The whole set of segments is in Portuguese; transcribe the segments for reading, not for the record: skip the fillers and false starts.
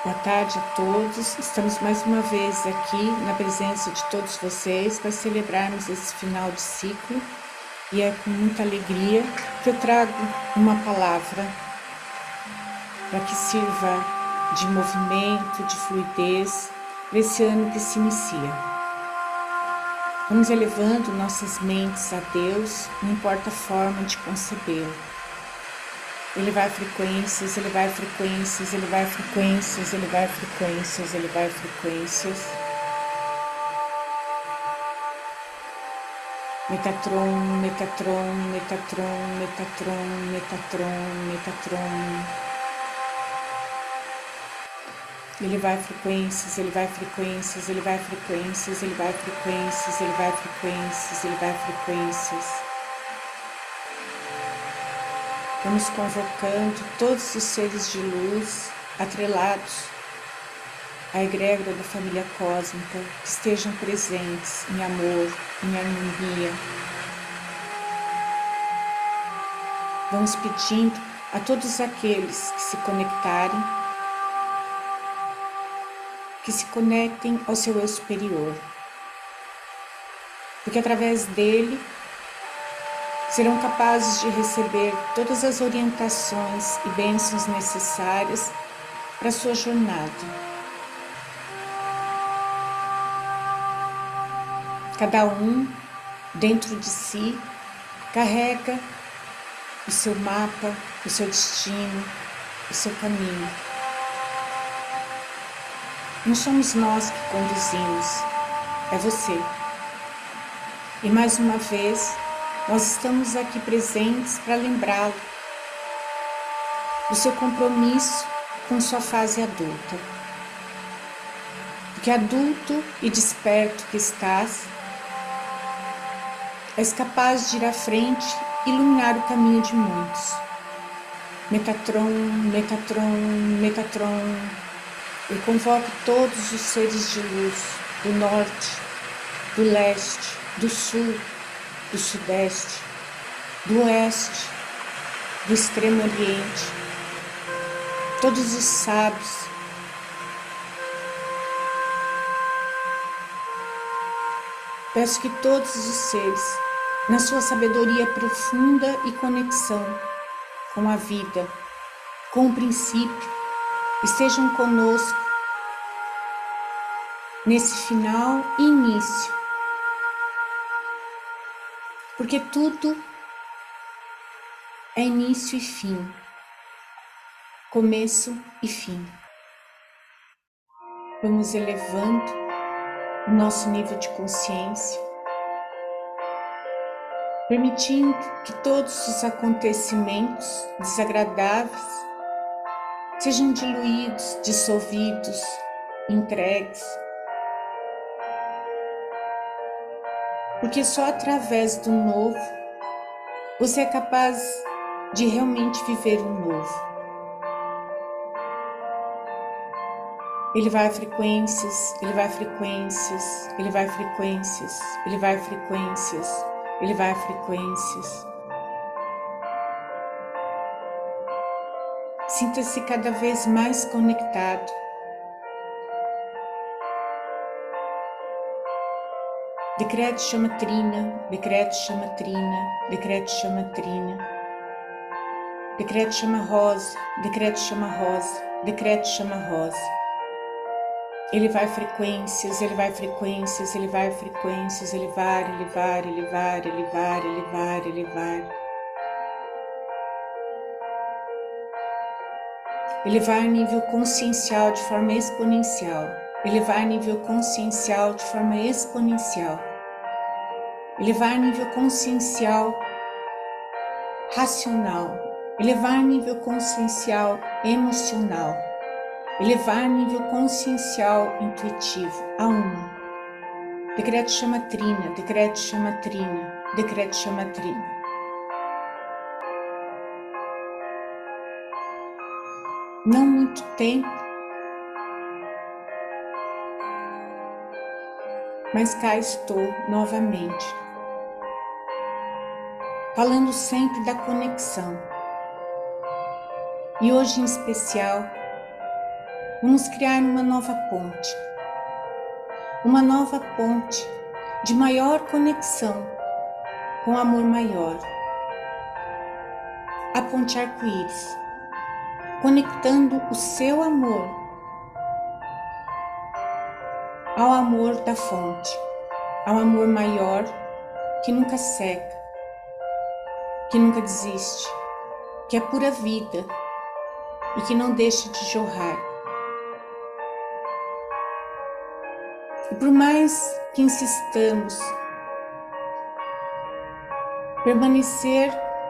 Boa tarde a todos. Estamos mais uma vez aqui na presença de todos vocês para celebrarmos esse final de ciclo, e é com muita alegria que eu trago uma palavra para que sirva de movimento, de fluidez para esse ano que se inicia. Vamos elevando nossas mentes a Deus, não importa a forma de concebê-lo. Elevar frequências, elevar frequências, elevar frequências, elevar frequências, elevar frequências. Metatron, Metatron, Metatron, Metatron, Metatron, Metatron. Elevar frequências, elevar frequências, elevar frequências, elevar frequências, elevar frequências, elevar frequências. Vamos convocando todos os seres de luz atrelados à egrégora da família cósmica que estejam presentes em amor, em harmonia. Vamos pedindo a todos aqueles que se conectarem, que se conectem ao seu eu superior, porque através dele serão capazes de receber todas as orientações e bênçãos necessárias para a sua jornada. Cada um, dentro de si, carrega o seu mapa, o seu destino, o seu caminho. Não somos nós que conduzimos, é você. E mais uma vez, nós estamos aqui presentes para lembrá-lo do seu compromisso com sua fase adulta. Porque adulto e desperto que estás, és capaz de ir à frente e iluminar o caminho de muitos. Metatron, Metatron, Metatron. Eu convoco todos os seres de luz do norte, do leste, do sul, do sudeste, do oeste, do extremo oriente, todos os sábios, peço que todos os seres, na sua sabedoria profunda e conexão com a vida, com o princípio, estejam conosco nesse final e início, porque tudo é início e fim, começo e fim. Vamos elevando o nosso nível de consciência, permitindo que todos os acontecimentos desagradáveis sejam diluídos, dissolvidos, entregues, porque só através do novo você é capaz de realmente viver o novo. Ele vai a frequências, ele vai a frequências, ele vai a frequências, ele vai a frequências, ele vai a frequências. Sinta-se cada vez mais conectado. Decreto chama Trina, decreto chama Trina, decreto chama Trina. Decreto chama Rosa, decreto chama Rosa, decreto chama Rosa. Ele vai frequências, ele vai frequências, ele vai frequências, ele vai, ele vai, ele vai, ele vai, ele vai, ele vai. Ele vai a nível consciencial de forma exponencial. Ele vai a nível consciencial de forma exponencial. Ele vai a nível consciencial racional. Ele vai a nível consciencial emocional. Ele vai a nível consciencial intuitivo, a uma. Decreto chama Trina, decreto chama Trina, decreto chama Trina. Não muito tempo, mas cá estou novamente, falando sempre da conexão. E hoje em especial, Vamos criar uma nova ponte de maior conexão com o amor maior, a ponte arco-íris, conectando o seu amor ao amor da fonte, ao amor maior que nunca seca, que nunca desiste, que é pura vida e que não deixa de jorrar. E por mais que insistamos, permanecer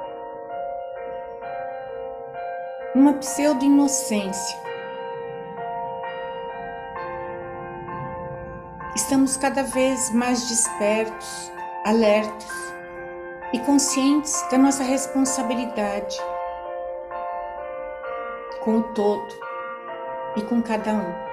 numa pseudo-inocência, estamos cada vez mais despertos, alertas e conscientes da nossa responsabilidade com o todo e com cada um.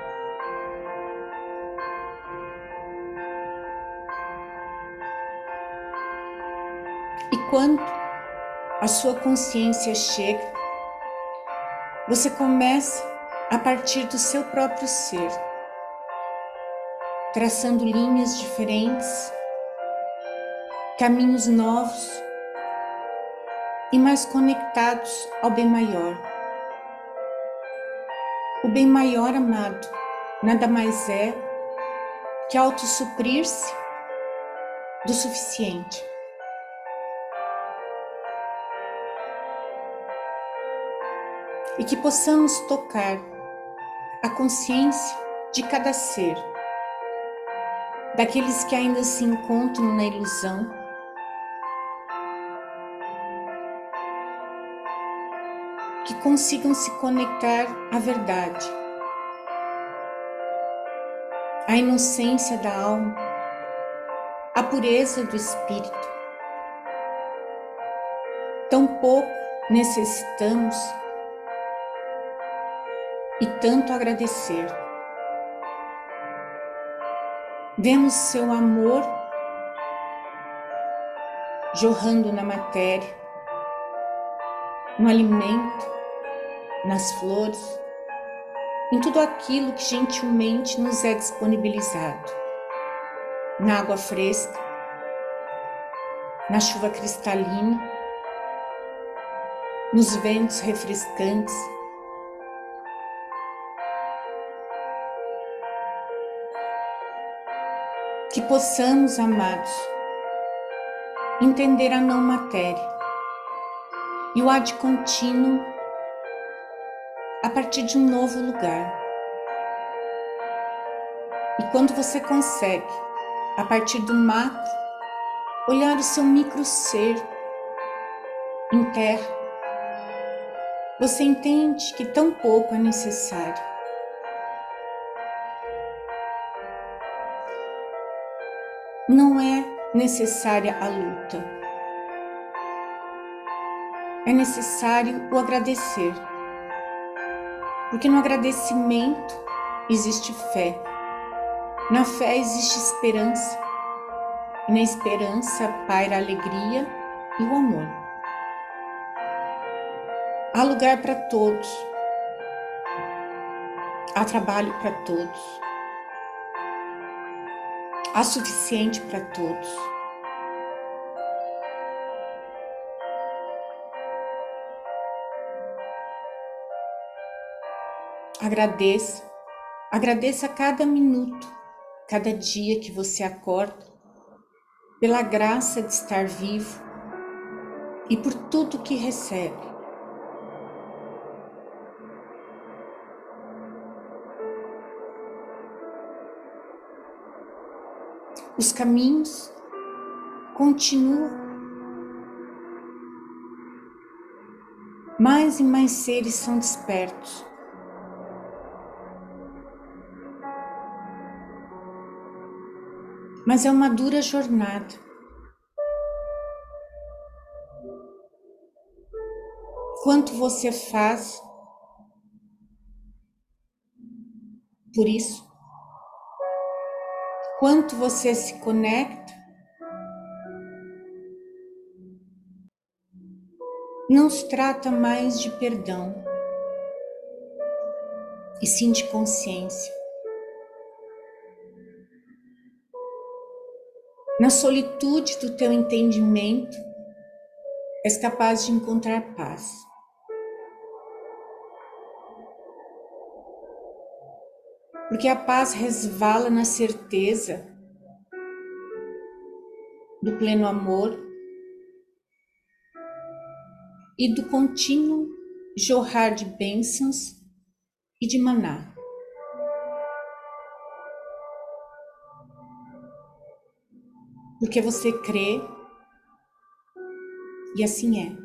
E quando a sua consciência chega, você começa a partir do seu próprio ser, traçando linhas diferentes, caminhos novos e mais conectados ao bem maior. O bem maior, amado, nada mais é que autossuprir-se do suficiente. E que possamos tocar a consciência de cada ser, daqueles que ainda se encontram na ilusão, que consigam se conectar à verdade, à inocência da alma, à pureza do espírito. Tão pouco necessitamos e tanto agradecer. Vemos seu amor jorrando na matéria, no alimento, nas flores, em tudo aquilo que gentilmente nos é disponibilizado, na água fresca, na chuva cristalina, nos ventos refrescantes, que possamos, amados, entender a não matéria e o ad contínuo a partir de um novo lugar. E quando você consegue, a partir do macro, olhar o seu micro ser em terra, você entende que tão pouco é necessário. Não é necessária a luta. É necessário o agradecer. Porque no agradecimento existe fé. Na fé existe esperança. E na esperança paira a alegria e o amor. Há lugar para todos. Há trabalho para todos. Há suficiente para todos. Agradeça a cada minuto, cada dia que você acorda, pela graça de estar vivo e por tudo que recebe. Os caminhos continuam. Mais e mais seres são despertos. Mas é uma dura jornada. Quanto você faz por isso? Quanto você se conecta? Não se trata mais de perdão. e sim de consciência. Na solitude do teu entendimento, és capaz de encontrar paz. Porque a paz resvala na certeza do pleno amor e do contínuo jorrar de bênçãos e de maná. Porque você crê e assim é.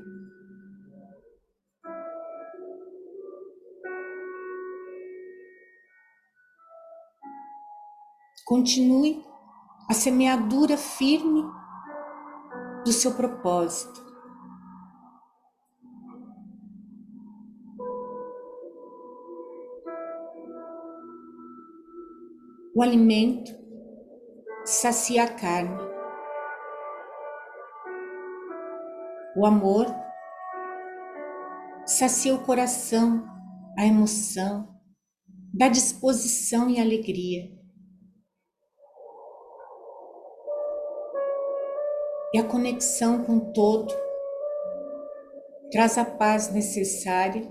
Continue a semeadura firme do seu propósito. O alimento sacia a carne. O amor sacia o coração, a emoção, dá disposição e alegria. E a conexão com o todo traz a paz necessária,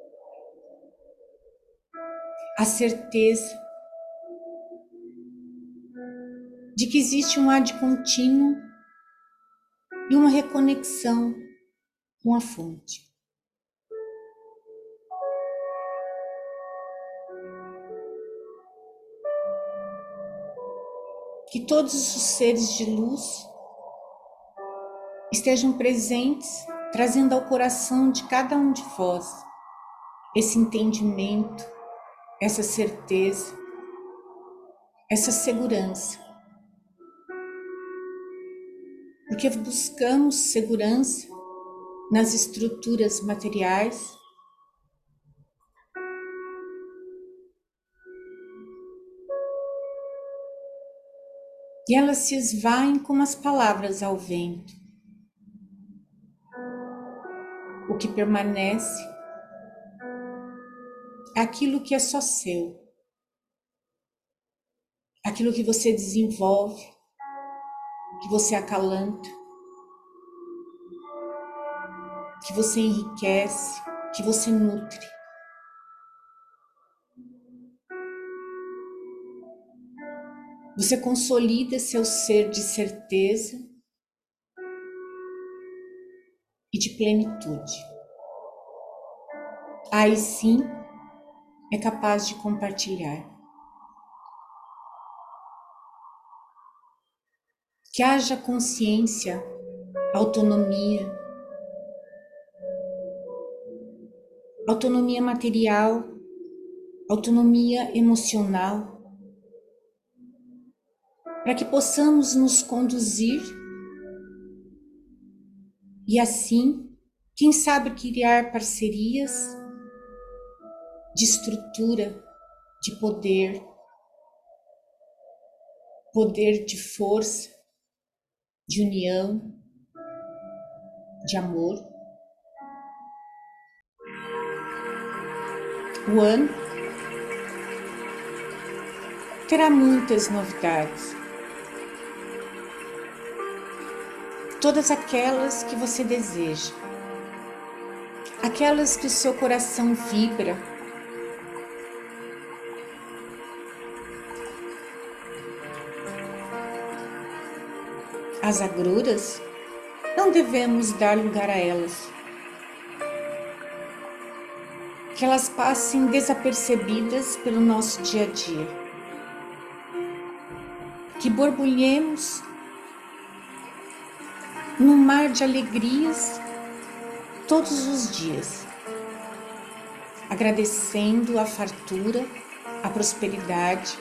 a certeza de que existe um ar de contínuo e uma reconexão com a fonte. Que todos os seres de luz estejam presentes, trazendo ao coração de cada um de vós esse entendimento, essa certeza, essa segurança. Porque buscamos segurança nas estruturas materiais, e elas se esvaem como as palavras ao vento. O que permanece é aquilo que é só seu, aquilo que você desenvolve, que você acalanta, que você enriquece, que você nutre. Você consolida seu ser de certeza e de plenitude. Aí sim é capaz de compartilhar. Que haja consciência, autonomia, autonomia material, autonomia emocional, para que possamos nos conduzir e assim, quem sabe, criar parcerias de estrutura, de poder, poder de força, de união, de amor. O ano terá muitas novidades. Todas aquelas que você deseja, aquelas que o seu coração vibra, as agruras, não devemos dar lugar a elas, que elas passem desapercebidas pelo nosso dia a dia, que borbulhemos num mar de alegrias todos os dias, agradecendo a fartura, a prosperidade,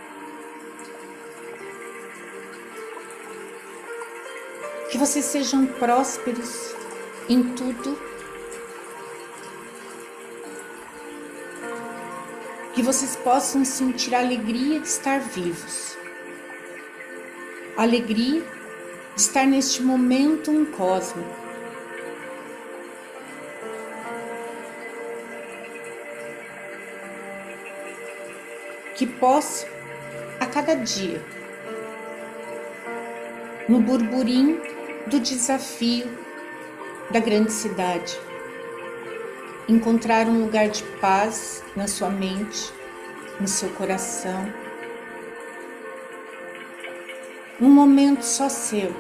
que vocês sejam prósperos em tudo, que vocês possam sentir a alegria de estar vivos, a alegria de estar neste momento cósmico. que possa, a cada dia, no burburinho do desafio da grande cidade, encontrar um lugar de paz na sua mente, no seu coração, um momento só seu,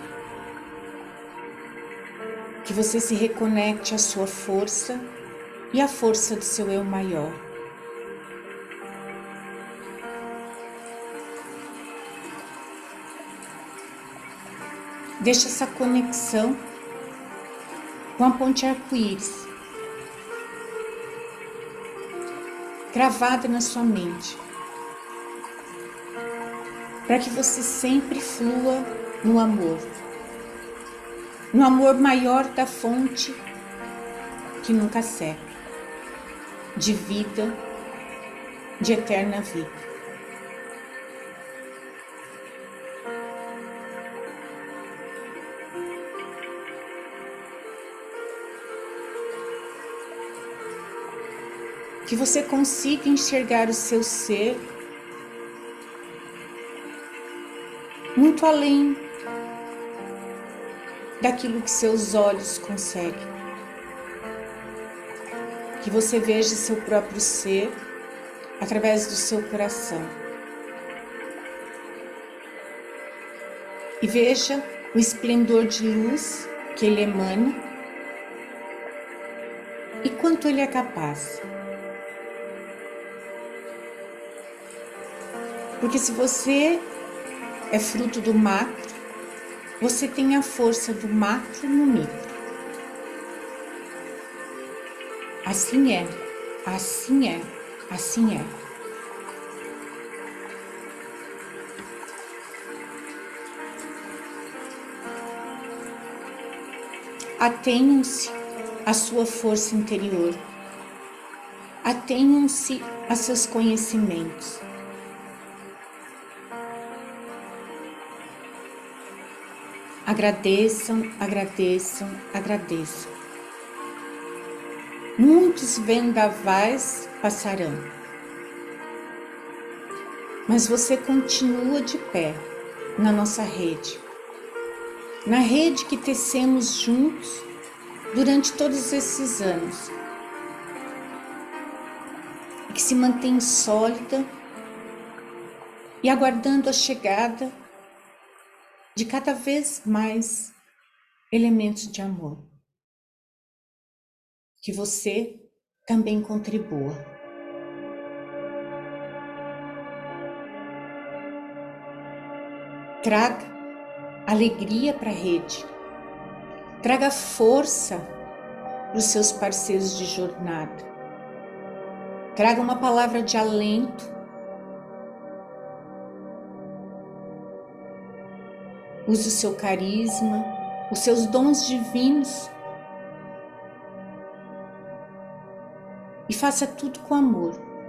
que você se reconecte à sua força e à força do seu eu maior. Deixe essa conexão com a ponte arco-íris gravada na sua mente, para que você sempre flua no amor maior da fonte que nunca seca, de vida, de eterna vida. Que você consiga enxergar o seu ser muito além daquilo que seus olhos conseguem. Que você veja seu próprio ser através do seu coração. E veja o esplendor de luz que ele emana e quanto ele é capaz. Porque se você é fruto do macro, você tem a força do macro no micro. Assim é, assim é, assim é. Atenham-se à sua força interior. Atenham-se a seus conhecimentos. Agradeçam, agradeçam, agradeçam. Muitos vendavais passarão, mas você continua de pé na nossa rede, na rede que tecemos juntos durante todos esses anos, e que se mantém sólida e aguardando a chegada de cada vez mais elementos de amor. Que você também contribua. Traga alegria para a rede. Traga força para os seus parceiros de jornada. Traga uma palavra de alento. Use o seu carisma, os seus dons divinos e faça tudo com amor.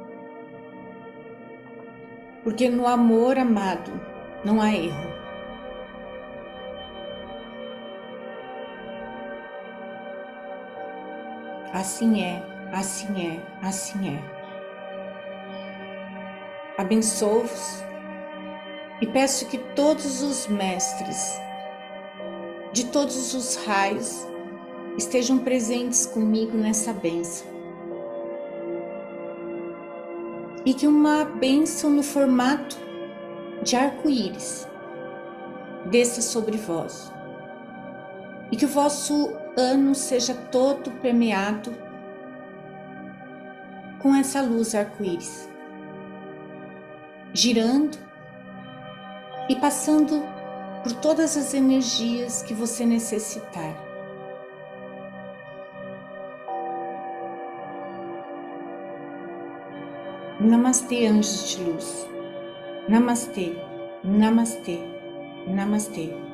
Porque no amor, amado, não há erro. Assim é, assim é, assim é. Abençoo-vos e peço que todos os mestres de todos os raios estejam presentes comigo nessa bênção. E que uma bênção no formato de arco-íris desça sobre vós. E que o vosso ano seja todo permeado com essa luz arco-íris, girando e passando por todas as energias que você necessitar. Namastê, anjos de luz. Namastê, namastê, namastê.